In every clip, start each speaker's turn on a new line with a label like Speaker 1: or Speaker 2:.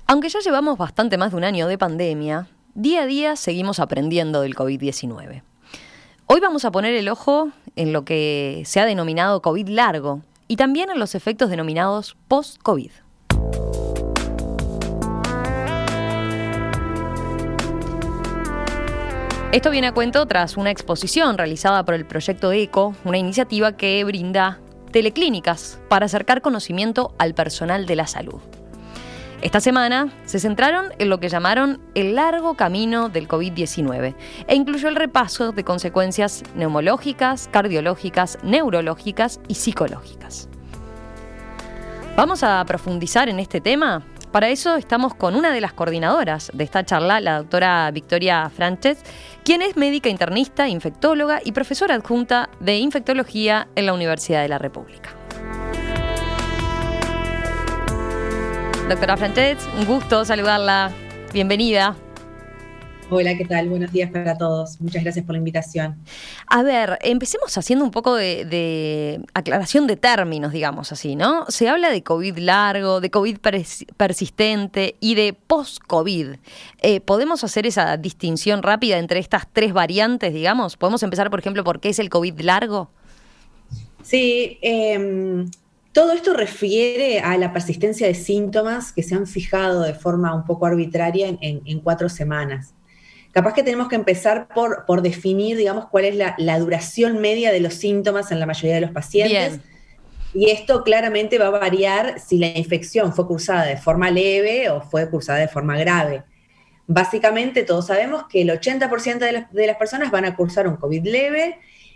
Speaker 1: Aunque ya llevamos bastante más de un año de pandemia, día a día seguimos aprendiendo del COVID-19. Hoy vamos a poner el ojo en lo que se ha denominado COVID largo y también en los efectos denominados post-COVID. Esto viene a cuento tras una exposición realizada por el Proyecto ECO, una iniciativa que brinda teleclínicas para acercar conocimiento al personal de la salud. Esta semana se centraron en lo que llamaron el largo camino del COVID-19 e incluyó el repaso de consecuencias neumológicas, cardiológicas, neurológicas y psicológicas. ¿Vamos a profundizar en este tema? Para eso estamos con una de las coordinadoras de esta charla, la doctora Victoria Franchez, quien es médica internista, infectóloga y profesora adjunta de infectología en la Universidad de la República. Doctora Franchez, un gusto saludarla. Bienvenida.
Speaker 2: Hola, ¿qué tal? Buenos días para todos. Muchas gracias por la invitación.
Speaker 1: A ver, empecemos haciendo un poco de aclaración de términos, digamos así, ¿no? Se habla de COVID largo, de COVID persistente y de post-COVID. ¿Podemos hacer esa distinción rápida entre estas tres variantes, digamos? ¿Podemos empezar, por ejemplo, por qué es el COVID largo?
Speaker 2: Sí, todo esto refiere a la persistencia de síntomas que se han fijado de forma un poco arbitraria en 4 semanas. Capaz que tenemos que empezar por definir, digamos, cuál es la duración media de los síntomas en la mayoría de los pacientes. Bien. Y esto claramente va a variar si la infección fue cursada de forma leve o fue cursada de forma grave. Básicamente todos sabemos que el 80% de las personas van a cursar un COVID leve,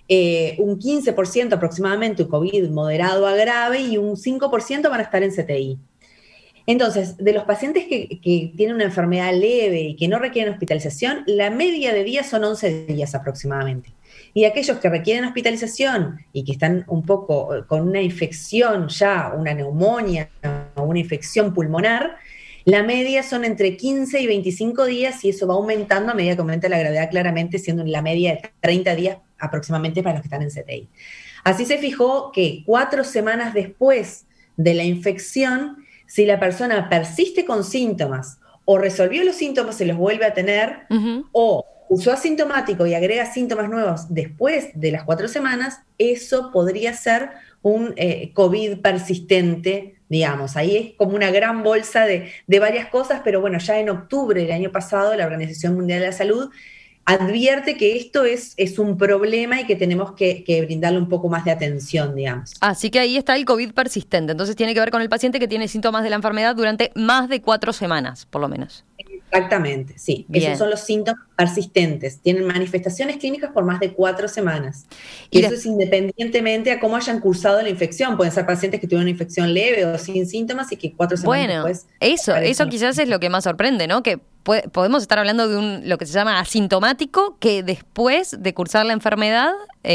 Speaker 2: un 15% aproximadamente un COVID moderado a grave y un 5% van a estar en CTI. Entonces, de los pacientes que tienen una enfermedad leve y que no requieren hospitalización, la media de días son 11 días aproximadamente. Y aquellos que requieren hospitalización y que están un poco con una infección ya, una neumonía o una infección pulmonar, la media son entre 15 y 25 días y eso va aumentando a medida que aumenta la gravedad, claramente siendo la media de 30 días aproximadamente para los que están en CTI. Así se fijó que 4 semanas después de la infección, si la persona persiste con síntomas o resolvió los síntomas y los vuelve a tener, o usó asintomático y agrega síntomas nuevos después de las 4 semanas, eso podría ser un COVID persistente, digamos. Ahí es como una gran bolsa de varias cosas, pero bueno, ya en octubre del año pasado la Organización Mundial de la Salud advierte que esto es un problema y que tenemos que brindarle un poco más de atención, digamos.
Speaker 1: Así que ahí está el COVID persistente. Entonces tiene que ver con el paciente que tiene síntomas de la enfermedad durante más de 4 semanas, por lo menos.
Speaker 2: Exactamente, sí. Bien. Esos son los síntomas persistentes. Tienen manifestaciones clínicas por más de 4 semanas. Y eso es independientemente a cómo hayan cursado la infección. Pueden ser pacientes que tuvieron una infección leve o sin síntomas y que 4 semanas después...
Speaker 1: Eso quizás es lo que más sorprende, ¿no? Que podemos estar hablando de lo que se llama asintomático, que después de cursar la enfermedad,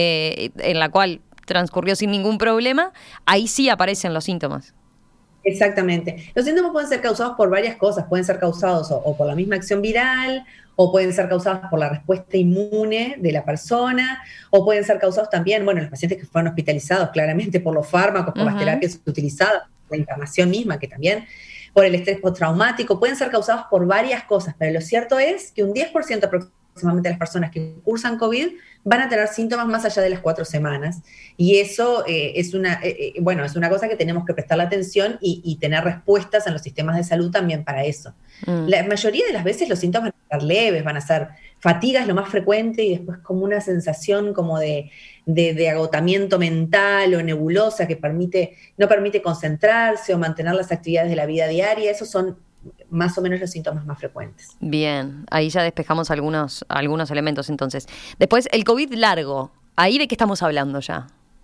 Speaker 1: en la cual transcurrió sin ningún problema, ahí sí aparecen los síntomas.
Speaker 2: Exactamente. Los síntomas pueden ser causados por varias cosas. Pueden ser causados o por la misma acción viral, o pueden ser causados por la respuesta inmune de la persona, o pueden ser causados también, bueno, los pacientes que fueron hospitalizados claramente por los fármacos, por las terapias utilizadas, la internación misma, que también por el estrés postraumático, pueden ser causados por varias cosas, pero lo cierto es que un 10% aproximadamente de las personas que cursan COVID van a tener síntomas más allá de las 4 semanas, y eso es una cosa que tenemos que prestarle atención y tener respuestas en los sistemas de salud también para eso. La mayoría de las veces los síntomas van a ser leves, van a ser fatiga es lo más frecuente y después como una sensación como de agotamiento mental o nebulosa que no permite concentrarse o mantener las actividades de la vida diaria. Esos son más o menos los síntomas más frecuentes.
Speaker 1: Bien, ahí ya despejamos algunos elementos entonces. Después, el COVID largo, ¿ahí de qué estamos hablando ya?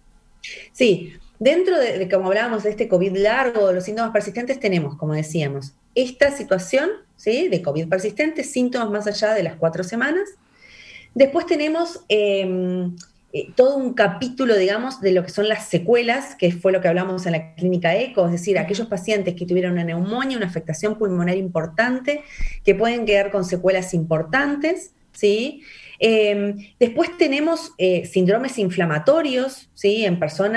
Speaker 2: Sí, dentro de como hablábamos de este COVID largo, los síntomas persistentes tenemos, como decíamos, esta situación, ¿sí?, de COVID persistente, síntomas más allá de las 4 semanas. Después tenemos todo un capítulo, digamos, de lo que son las secuelas, que fue lo que hablamos en la clínica ECO, es decir, aquellos pacientes que tuvieron una neumonía, una afectación pulmonar importante, que pueden quedar con secuelas importantes, ¿sí? Después tenemos síndromes inflamatorios, ¿sí?, en personas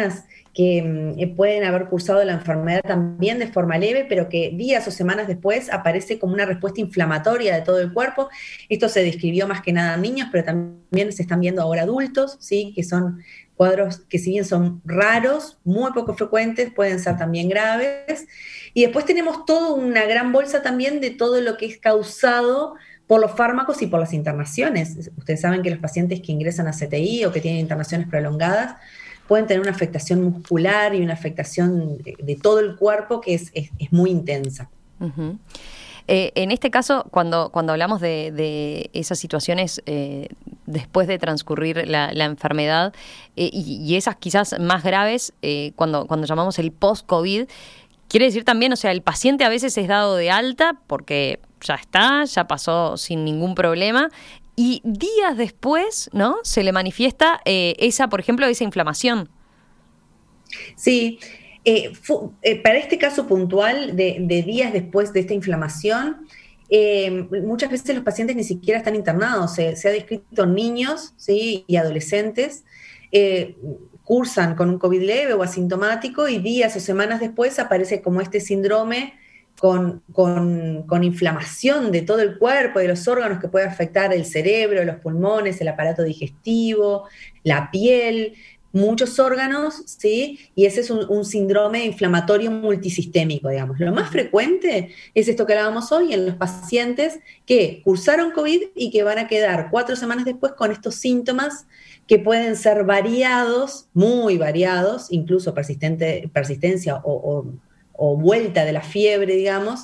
Speaker 2: pueden haber cursado la enfermedad también de forma leve, pero que días o semanas después aparece como una respuesta inflamatoria de todo el cuerpo. Esto se describió más que nada en niños, pero también se están viendo ahora adultos, ¿sí? Que son cuadros que si bien son raros, muy poco frecuentes, pueden ser también graves. Y después tenemos toda una gran bolsa también de todo lo que es causado por los fármacos y por las internaciones. Ustedes saben que los pacientes que ingresan a CTI o que tienen internaciones prolongadas pueden tener una afectación muscular y una afectación de todo el cuerpo que es muy intensa.
Speaker 1: Uh-huh. En este caso, cuando hablamos de esas situaciones después de transcurrir la enfermedad y esas quizás más graves, cuando llamamos el post-COVID, quiere decir también, o sea, el paciente a veces es dado de alta porque ya pasó sin ningún problema, y días después, ¿no?, se le manifiesta por ejemplo, esa inflamación.
Speaker 2: Sí, para este caso puntual de días después de esta inflamación, muchas veces los pacientes ni siquiera están internados. Se ha descrito en niños, ¿sí?, y adolescentes, cursan con un COVID leve o asintomático y días o semanas después aparece como este síndrome con inflamación de todo el cuerpo, de los órganos, que puede afectar el cerebro, los pulmones, el aparato digestivo, la piel, muchos órganos, ¿sí? Y ese es un síndrome inflamatorio multisistémico, digamos. Lo más frecuente es esto que hablábamos hoy en los pacientes que cursaron COVID y que van a quedar 4 semanas después con estos síntomas que pueden ser variados, muy variados, incluso persistencia o vuelta de la fiebre, digamos.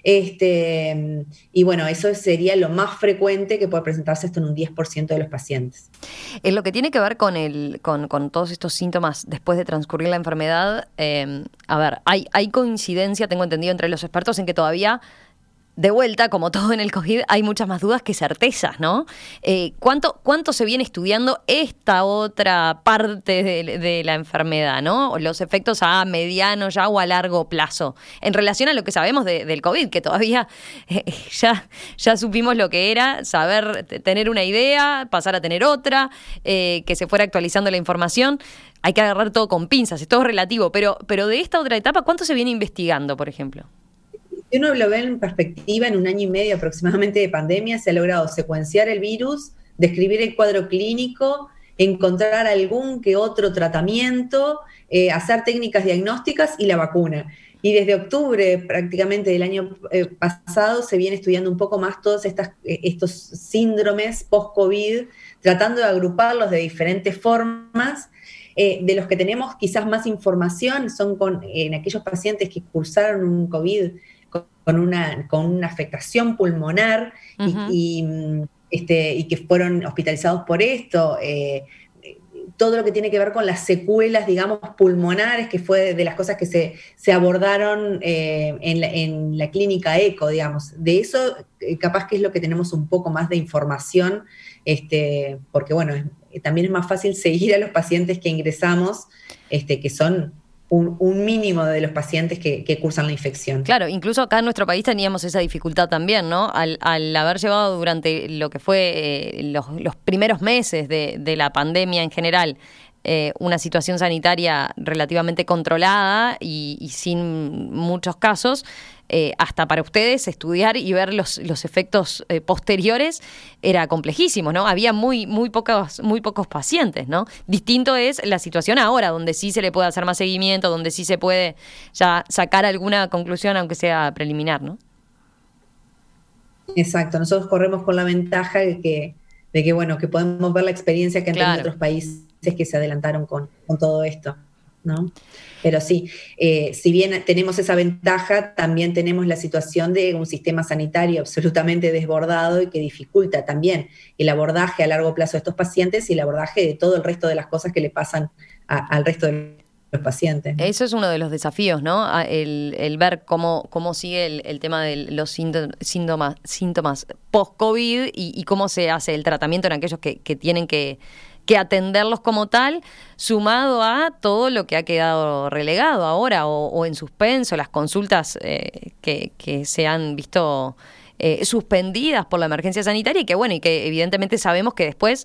Speaker 2: Y bueno, eso sería lo más frecuente que puede presentarse esto en un 10% de los pacientes.
Speaker 1: En lo que tiene que ver con todos estos síntomas después de transcurrir la enfermedad, hay coincidencia, tengo entendido, entre los expertos en que todavía, de vuelta, como todo en el COVID, hay muchas más dudas que certezas, ¿no? ¿Cuánto se viene estudiando esta otra parte de la enfermedad, ¿no? Los efectos a mediano ya o a largo plazo, en relación a lo que sabemos del COVID, que todavía ya supimos lo que era, saber tener una idea, pasar a tener otra, que se fuera actualizando la información. Hay que agarrar todo con pinzas, es todo relativo, pero de esta otra etapa, ¿cuánto se viene investigando, por ejemplo?
Speaker 2: Si uno lo ve en perspectiva, en 1 año y medio aproximadamente de pandemia, se ha logrado secuenciar el virus, describir el cuadro clínico, encontrar algún que otro tratamiento, hacer técnicas diagnósticas y la vacuna. Y desde octubre prácticamente del año pasado se viene estudiando un poco más todos estos síndromes post-COVID, tratando de agruparlos de diferentes formas. De los que tenemos quizás más información son en aquellos pacientes que cursaron un COVID con una afectación pulmonar. Uh-huh. y que fueron hospitalizados por esto, todo lo que tiene que ver con las secuelas, digamos, pulmonares, que fue de las cosas que se abordaron en la clínica ECO, digamos. De eso capaz que es lo que tenemos un poco más de información, porque bueno, también es más fácil seguir a los pacientes que ingresamos, que son un mínimo de los pacientes que cursan la infección.
Speaker 1: Claro, incluso acá en nuestro país teníamos esa dificultad también, ¿no? Al haber llevado durante lo que fue los primeros meses de la pandemia en general, una situación sanitaria relativamente controlada y sin muchos casos, hasta para ustedes estudiar y ver los efectos posteriores era complejísimo, ¿no? Había muy pocos pacientes, ¿no? Distinto es la situación ahora, donde sí se le puede hacer más seguimiento, donde sí se puede ya sacar alguna conclusión, aunque sea preliminar, ¿no?
Speaker 2: Exacto, nosotros corremos con la ventaja de que bueno, que podemos ver la experiencia que han tenido otros países que se adelantaron con todo esto, ¿no? Pero sí, si bien tenemos esa ventaja, también tenemos la situación de un sistema sanitario absolutamente desbordado y que dificulta también el abordaje a largo plazo de estos pacientes y el abordaje de todo el resto de las cosas que le pasan al resto de los pacientes, ¿no?
Speaker 1: Eso es uno de los desafíos, ¿no? El ver cómo sigue el tema de los síntomas post-COVID y cómo se hace el tratamiento en aquellos que tienen que atenderlos como tal, sumado a todo lo que ha quedado relegado ahora o en suspenso, las consultas que se han visto suspendidas por la emergencia sanitaria y que evidentemente sabemos que después,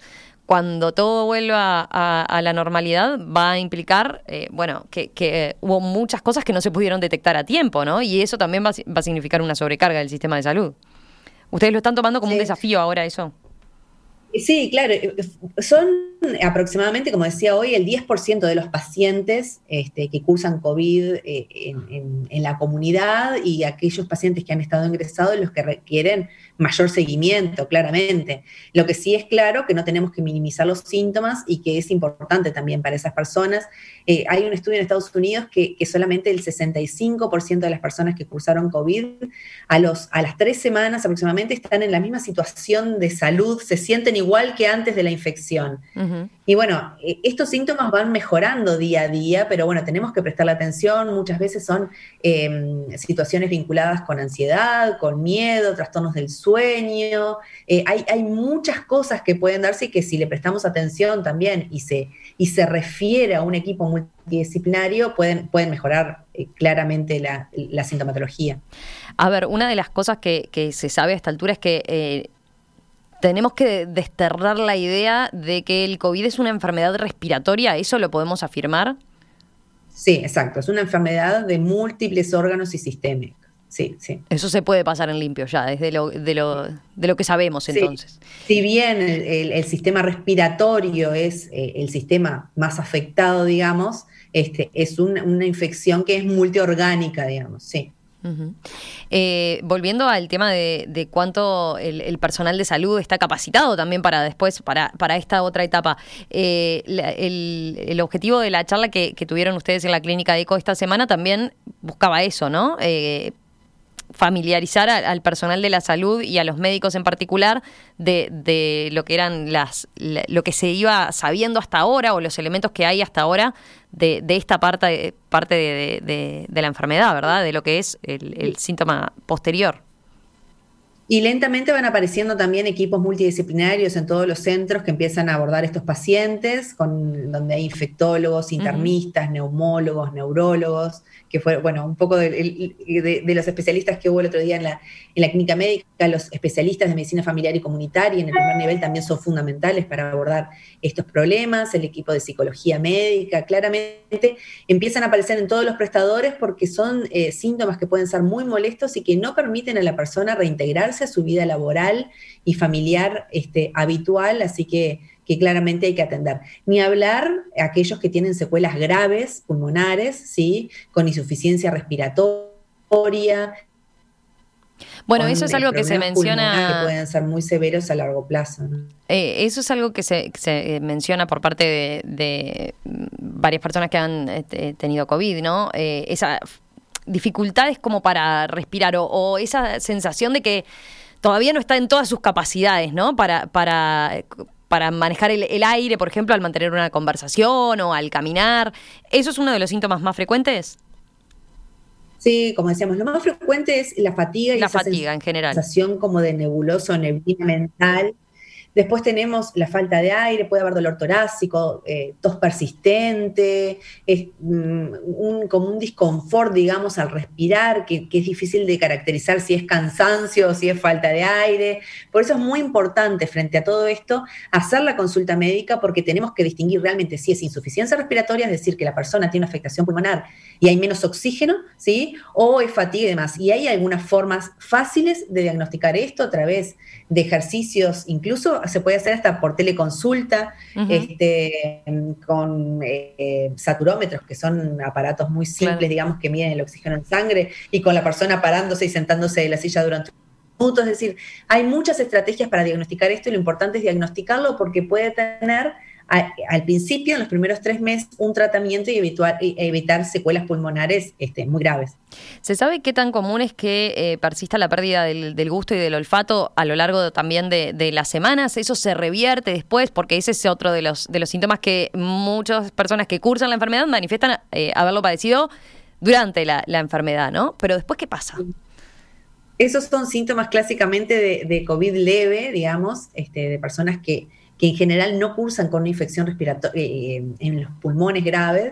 Speaker 1: cuando todo vuelva a la normalidad, va a implicar, que hubo muchas cosas que no se pudieron detectar a tiempo, ¿no? Y eso también va a significar una sobrecarga del sistema de salud. ¿Ustedes lo están tomando como un desafío ahora eso?
Speaker 2: Sí, claro. Son aproximadamente, como decía hoy, el 10% de los pacientes que cursan COVID en la comunidad, y aquellos pacientes que han estado ingresados los que requieren mayor seguimiento, claramente. Lo que sí es claro que no tenemos que minimizar los síntomas y que es importante también para esas personas. Hay un estudio en Estados Unidos que solamente el 65% de las personas que cursaron COVID a las 3 semanas aproximadamente están en la misma situación de salud, se sienten igual que antes de la infección. Uh-huh. Y bueno, estos síntomas van mejorando día a día, pero bueno, tenemos que prestarle atención. Muchas veces son situaciones vinculadas con ansiedad, con miedo, trastornos del sueño. Hay muchas cosas que pueden darse y que si le prestamos atención también y se refiere a un equipo multidisciplinario, pueden mejorar claramente la sintomatología.
Speaker 1: A ver, una de las cosas que se sabe a esta altura es que tenemos que desterrar la idea de que el COVID es una enfermedad respiratoria. ¿Eso lo podemos afirmar?
Speaker 2: Sí, exacto. Es una enfermedad de múltiples órganos y sistemas. Sí, sí.
Speaker 1: Eso se puede pasar en limpio ya, desde lo que sabemos entonces.
Speaker 2: Sí. Si bien el sistema respiratorio es el sistema más afectado, digamos, es una infección que es multiorgánica, digamos, sí.
Speaker 1: Uh-huh. Volviendo al tema de cuánto el personal de salud está capacitado también para después, para esta otra etapa. El objetivo de la charla que tuvieron ustedes en la clínica ECO esta semana también buscaba eso, ¿no? Familiarizar al personal de la salud y a los médicos en particular de lo que eran lo que se iba sabiendo hasta ahora, o los elementos que hay hasta ahora de esta parte de la enfermedad, ¿verdad? De lo que es el síntoma posterior.
Speaker 2: Y lentamente van apareciendo también equipos multidisciplinarios en todos los centros que empiezan a abordar estos pacientes, donde hay infectólogos, internistas, neumólogos, neurólogos, que fue, bueno, un poco de los especialistas que hubo el otro día en la clínica médica. Los especialistas de medicina familiar y comunitaria en el primer nivel también son fundamentales para abordar estos problemas. El equipo de psicología médica, claramente empiezan a aparecer en todos los prestadores porque son síntomas que pueden ser muy molestos y que no permiten a la persona reintegrarse a su vida laboral y familiar habitual, así que claramente hay que atender. Ni hablar a aquellos que tienen secuelas graves pulmonares, ¿sí? Con insuficiencia respiratoria.
Speaker 1: Bueno, eso es algo que se menciona,
Speaker 2: que pueden ser muy severos a largo plazo, ¿no?
Speaker 1: Eso es algo que se menciona por parte de varias personas que han tenido COVID, ¿no? Esa dificultades como para respirar o esa sensación de que todavía no está en todas sus capacidades, ¿no? Para manejar el aire, por ejemplo, al mantener una conversación o al caminar. ¿Eso es uno de los síntomas más frecuentes?
Speaker 2: Sí, como decíamos, lo más frecuente es la fatiga y
Speaker 1: la fatiga en general.
Speaker 2: Sensación como de nebuloso o neblina mental. Después tenemos la falta de aire, puede haber dolor torácico, tos persistente, como un disconfort, digamos, al respirar, que es difícil de caracterizar si es cansancio o si es falta de aire. Por eso es muy importante, frente a todo esto, hacer la consulta médica, porque tenemos que distinguir realmente si es insuficiencia respiratoria, es decir, que la persona tiene una afectación pulmonar y hay menos oxígeno, ¿sí? O es fatiga y demás. Y hay algunas formas fáciles de diagnosticar esto a través de ejercicios, incluso se puede hacer hasta por teleconsulta, uh-huh. Con saturómetros, que son aparatos muy simples, claro, digamos, que miden el oxígeno en sangre, y con la persona parándose y sentándose de la silla durante minutos. Es decir, hay muchas estrategias para diagnosticar esto, y lo importante es diagnosticarlo porque puede tener al principio, en los primeros 3 meses, un tratamiento y evitar secuelas pulmonares muy graves.
Speaker 1: ¿Se sabe qué tan común es que persista la pérdida del gusto y del olfato a lo largo también de las semanas? ¿Eso se revierte después? Porque ese es otro de los síntomas que muchas personas que cursan la enfermedad manifiestan haberlo padecido durante la enfermedad, ¿no? Pero después, ¿qué pasa?
Speaker 2: Esos son síntomas clásicamente de COVID leve, digamos, de personas que en general no cursan con una infección respiratoria en los pulmones graves,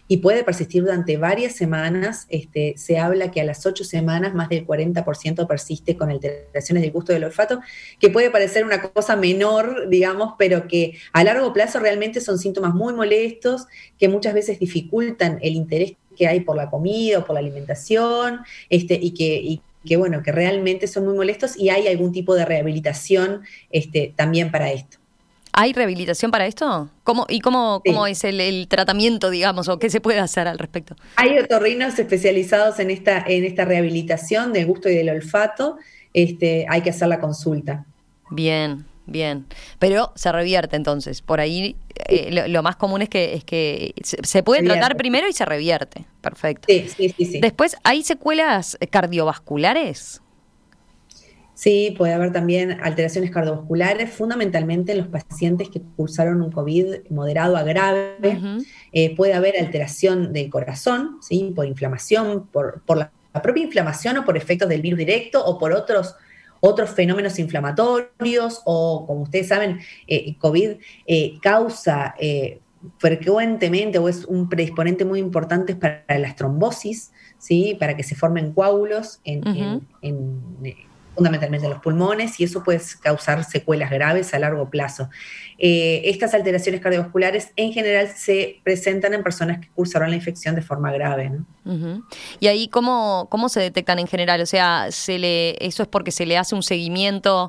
Speaker 2: y puede persistir durante varias semanas. Se habla que a las 8 semanas más del 40% persiste con alteraciones del gusto y del olfato, que puede parecer una cosa menor, digamos, pero que a largo plazo realmente son síntomas muy molestos, que muchas veces dificultan el interés que hay por la comida o por la alimentación, y que bueno, que realmente son muy molestos, y hay algún tipo de rehabilitación también para esto.
Speaker 1: ¿Hay rehabilitación para esto? ¿Cómo
Speaker 2: Sí.
Speaker 1: es el tratamiento, digamos, o qué se puede hacer al respecto?
Speaker 2: Hay otorrinos especializados en esta rehabilitación del gusto y del olfato. Hay que hacer la consulta.
Speaker 1: Bien, bien. Pero se revierte entonces. Por ahí lo más común es que se puede tratar
Speaker 2: Revierte.
Speaker 1: primero y se revierte. Perfecto.
Speaker 2: Sí, sí, sí, sí.
Speaker 1: Después, ¿hay secuelas cardiovasculares?
Speaker 2: Sí, puede haber también alteraciones cardiovasculares, fundamentalmente en los pacientes que cursaron un COVID moderado a grave.
Speaker 1: Ujú.
Speaker 2: Puede haber alteración del corazón, ¿sí? Por inflamación, por la propia inflamación o por efectos del virus directo o por otros fenómenos inflamatorios, o como ustedes saben, COVID causa frecuentemente, o es un predisponente muy importante para las trombosis, ¿sí? Para que se formen coágulos
Speaker 1: Ujú.
Speaker 2: fundamentalmente en los pulmones, y eso puede causar secuelas graves a largo plazo. Estas alteraciones cardiovasculares en general se presentan en personas que cursaron la infección de forma grave, ¿no?
Speaker 1: Ujú. Y ahí, ¿cómo se detectan en general? O sea, eso es porque se le hace un seguimiento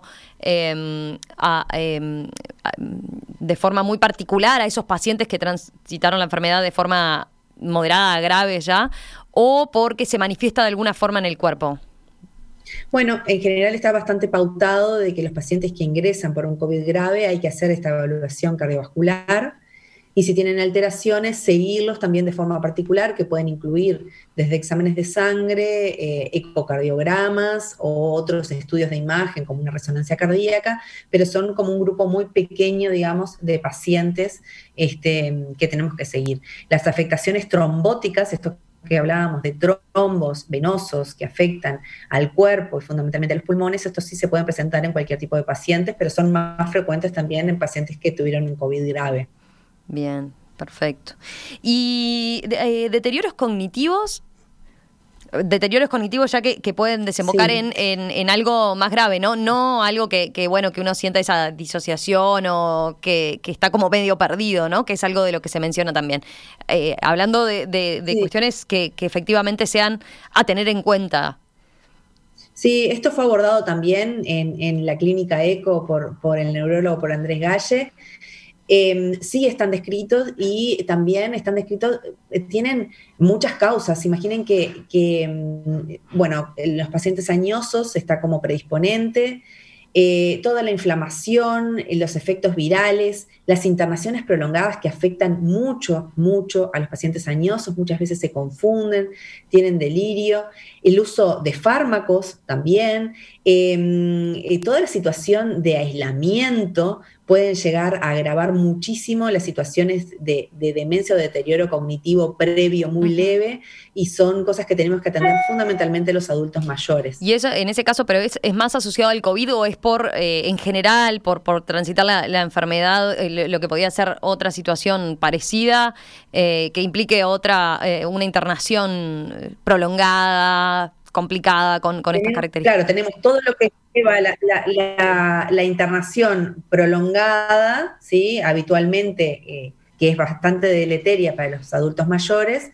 Speaker 1: de forma muy particular a esos pacientes que transitaron la enfermedad de forma moderada a grave ya, o porque se manifiesta de alguna forma en el cuerpo.
Speaker 2: Bueno, en general está bastante pautado de que los pacientes que ingresan por un COVID grave hay que hacer esta evaluación cardiovascular, y si tienen alteraciones, seguirlos también de forma particular, que pueden incluir desde exámenes de sangre, ecocardiogramas o otros estudios de imagen como una resonancia cardíaca, pero son como un grupo muy pequeño, digamos, de pacientes que tenemos que seguir. Las afectaciones trombóticas, esto que hablábamos de trombos venosos que afectan al cuerpo y fundamentalmente a los pulmones, estos sí se pueden presentar en cualquier tipo de pacientes, pero son más frecuentes también en pacientes que tuvieron un COVID grave.
Speaker 1: Bien, perfecto. ¿Y deterioros cognitivos? Deterioros cognitivos ya que pueden desembocar
Speaker 2: Sí.
Speaker 1: en algo más grave, ¿no? No algo bueno, que uno sienta esa disociación o que está como medio perdido, ¿no? Que es algo de lo que se menciona también. Hablando de
Speaker 2: Sí.
Speaker 1: cuestiones que efectivamente sean a tener en cuenta.
Speaker 2: Sí, esto fue abordado también en la clínica ECO por el neurólogo, por Andrés Galle. Sí están descritos, y también están descritos, tienen muchas causas. Imaginen bueno, en los pacientes añosos está como predisponente, toda la inflamación, los efectos virales, las internaciones prolongadas que afectan mucho, mucho a los pacientes añosos, muchas veces se confunden, tienen delirio, el uso de fármacos también, toda la situación de aislamiento pueden llegar a agravar muchísimo las situaciones de demencia o deterioro cognitivo previo muy
Speaker 1: Ujú.
Speaker 2: leve, y son cosas que tenemos que atender fundamentalmente los adultos mayores.
Speaker 1: Y eso, en ese caso, ¿pero es más asociado al COVID o es en general, por transitar la enfermedad, lo que podía ser otra situación parecida, que implique una internación prolongada, complicada, con estas características?
Speaker 2: Claro, tenemos todo lo que lleva la internación prolongada, ¿sí? Habitualmente, que es bastante deleteria para los adultos mayores,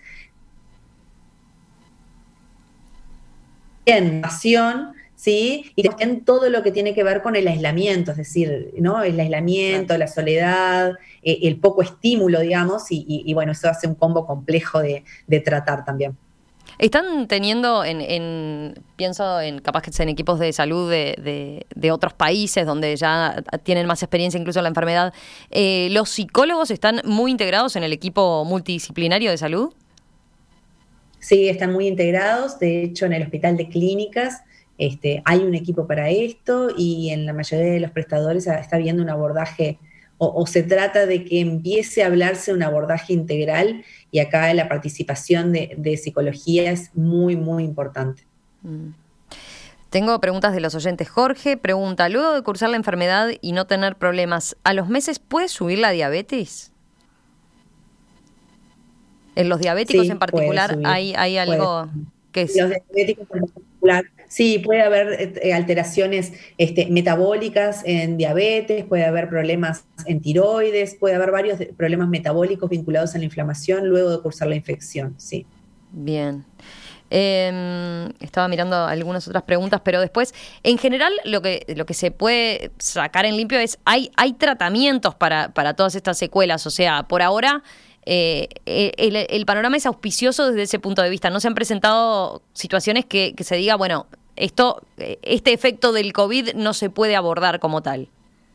Speaker 2: nación, ¿sí? Y también todo lo que tiene que ver con el aislamiento, es decir, ¿no? El
Speaker 1: Claro.
Speaker 2: aislamiento, la soledad, el poco estímulo, digamos, y bueno, eso hace un combo complejo de tratar también.
Speaker 1: ¿Están teniendo, pienso en capaz que en equipos de salud de otros países donde ya tienen más experiencia incluso en la enfermedad, los psicólogos están muy integrados en el equipo multidisciplinario de salud?
Speaker 2: Sí, están muy integrados. De hecho, en el Hospital de Clínicas hay un equipo para esto, y en la mayoría de los prestadores está habiendo un abordaje, o se trata de que empiece a hablarse de un abordaje integral, y acá la participación de psicología es muy, muy importante.
Speaker 1: Mm. Tengo preguntas de los oyentes. Jorge pregunta, luego de cursar la enfermedad y no tener problemas, ¿a los meses puede subir la diabetes? En los diabéticos
Speaker 2: Sí,
Speaker 1: en particular hay algo que es...
Speaker 2: Los diabéticos en particular. Sí, puede haber alteraciones metabólicas en diabetes, puede haber problemas en tiroides, puede haber varios problemas metabólicos vinculados a la inflamación luego de cursar la infección, sí.
Speaker 1: Bien. Estaba mirando algunas otras preguntas, pero después, en general, lo que se puede sacar en limpio es, hay tratamientos para todas estas secuelas. O sea, por ahora, el panorama es auspicioso desde ese punto de vista. No se han presentado situaciones que se diga, bueno, este efecto del COVID no se puede abordar como tal.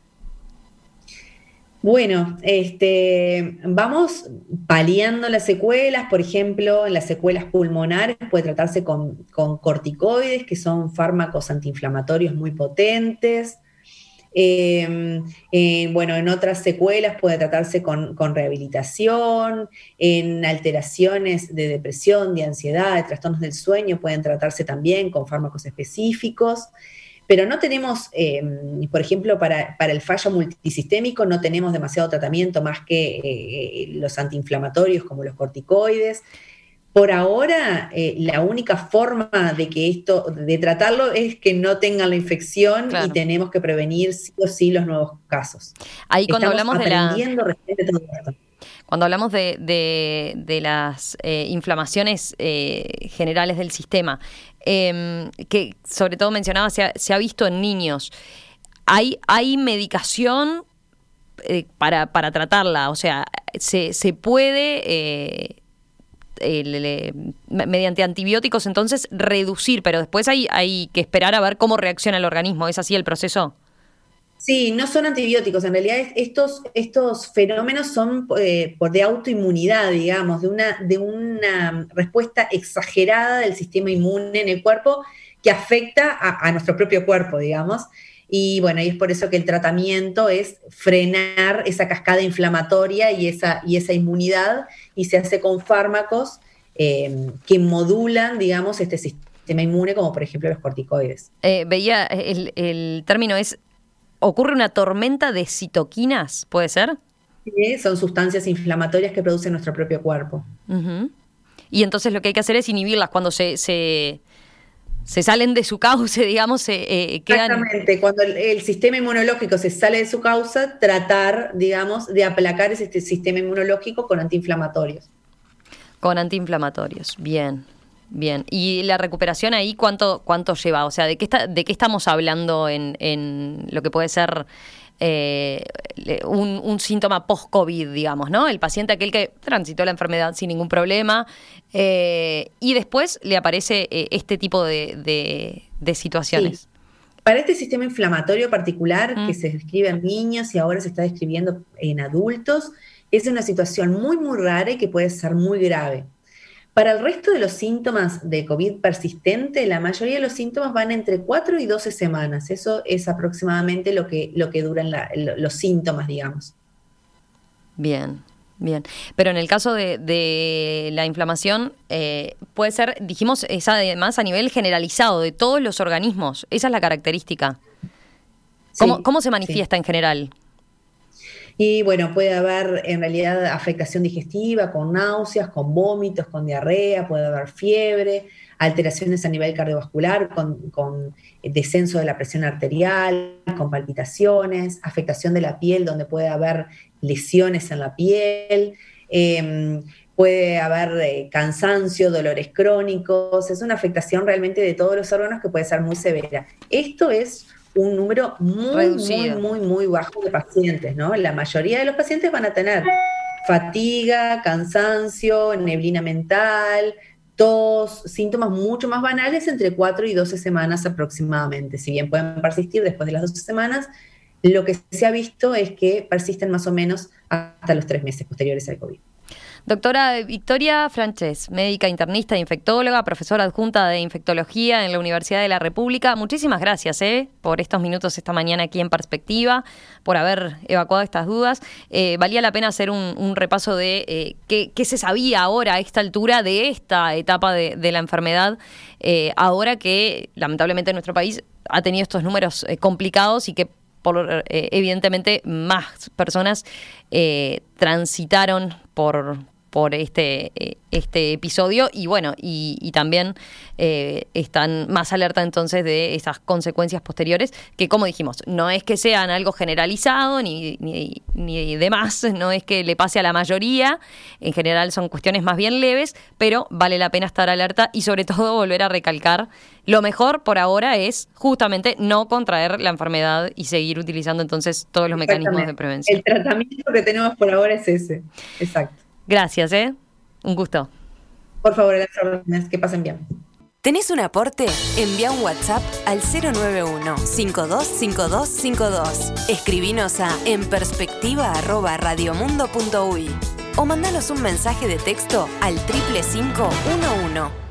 Speaker 2: Bueno, vamos paliando las secuelas, por ejemplo, en las secuelas pulmonares puede tratarse con corticoides, que son fármacos antiinflamatorios muy potentes. Bueno, en otras secuelas puede tratarse con rehabilitación, en alteraciones de depresión, de ansiedad, de trastornos del sueño pueden tratarse también con fármacos específicos. Pero no tenemos, por ejemplo, para el fallo multisistémico no tenemos demasiado tratamiento más que los antiinflamatorios como los corticoides. Por ahora, la única forma de tratarlo es que no tengan la infección, claro, y tenemos que prevenir sí o sí los nuevos casos.
Speaker 1: Ahí cuando
Speaker 2: Estamos aprendiendo recién de todo esto.
Speaker 1: Cuando hablamos de las inflamaciones generales del sistema, que sobre todo mencionaba, se ha visto en niños, ¿hay medicación para tratarla? O sea, se puede, mediante antibióticos, entonces, reducir, pero después hay que esperar a ver cómo reacciona el organismo. ¿Es así el proceso?
Speaker 2: Sí, no son antibióticos. En realidad estos fenómenos son de autoinmunidad, digamos, de una respuesta exagerada del sistema inmune en el cuerpo que afecta a nuestro propio cuerpo, digamos. Y bueno, y es por eso que el tratamiento es frenar esa cascada inflamatoria y esa inmunidad, y se hace con fármacos que modulan, digamos, este sistema inmune, como por ejemplo los corticoides.
Speaker 1: Veía, el término es... ¿Ocurre una tormenta de citoquinas? ¿Puede ser?
Speaker 2: Sí, son sustancias inflamatorias que produce nuestro propio cuerpo.
Speaker 1: Uh-huh. Y entonces lo que hay que hacer es inhibirlas cuando se salen de su cauce, digamos, quedan...
Speaker 2: Exactamente, cuando el sistema inmunológico se sale de su causa, tratar, digamos, de aplacar ese sistema inmunológico con antiinflamatorios.
Speaker 1: Con antiinflamatorios, bien. Bien, ¿y la recuperación ahí cuánto lleva? O sea, ¿de qué estamos hablando en lo que puede ser un síntoma post-COVID, digamos, ¿no? El paciente aquel que transitó la enfermedad sin ningún problema y después le aparece este tipo de situaciones.
Speaker 2: Sí. Para este sistema inflamatorio particular que se describe en niños y ahora se está describiendo en adultos, es una situación muy, muy rara y que puede ser muy grave. Para el resto de los síntomas de COVID persistente, la mayoría de los síntomas van entre 4 y 12 semanas. Eso es aproximadamente lo que duran los síntomas, digamos.
Speaker 1: Bien, bien. Pero en el caso de la inflamación, puede ser, dijimos, es además a nivel generalizado de todos los organismos. Esa es la característica. ¿Cómo se manifiesta en general?
Speaker 2: Y bueno, puede haber en realidad afectación digestiva, con náuseas, con vómitos, con diarrea, puede haber fiebre, alteraciones a nivel cardiovascular, con descenso de la presión arterial, con palpitaciones, afectación de la piel, donde puede haber lesiones en la piel, puede haber cansancio, dolores crónicos. Es una afectación realmente de todos los órganos que puede ser muy severa. Esto es un número muy bajo de pacientes, ¿no? La mayoría de los pacientes van a tener fatiga, cansancio, neblina mental, tos, síntomas mucho más banales entre 4 y 12 semanas aproximadamente. Si bien pueden persistir después de las 12 semanas, lo que se ha visto es que persisten más o menos hasta los 3 meses posteriores al COVID.
Speaker 1: Doctora Victoria Frances, médica internista e infectóloga, profesora adjunta de infectología en la Universidad de la República. Muchísimas gracias por estos minutos esta mañana aquí en Perspectiva, por haber evacuado estas dudas. Valía la pena hacer un repaso de qué se sabía ahora a esta altura de esta etapa de la enfermedad, ahora que lamentablemente nuestro país ha tenido estos números complicados y que evidentemente más personas transitaron por este episodio y bueno, y también están más alerta entonces de esas consecuencias posteriores que, como dijimos, no es que sean algo generalizado ni demás, no es que le pase a la mayoría, en general son cuestiones más bien leves, pero vale la pena estar alerta y sobre todo volver a recalcar, lo mejor por ahora es justamente no contraer la enfermedad y seguir utilizando entonces todos los mecanismos de prevención.
Speaker 2: El tratamiento que tenemos por ahora es ese, exacto.
Speaker 1: Gracias, un gusto.
Speaker 2: Por favor, las órdenes, que pasen bien.
Speaker 3: ¿Tenés un aporte? Envía un WhatsApp al 091-525252. Escribinos a enperspectiva@radiomundo.uy o mandanos un mensaje de texto al 55511.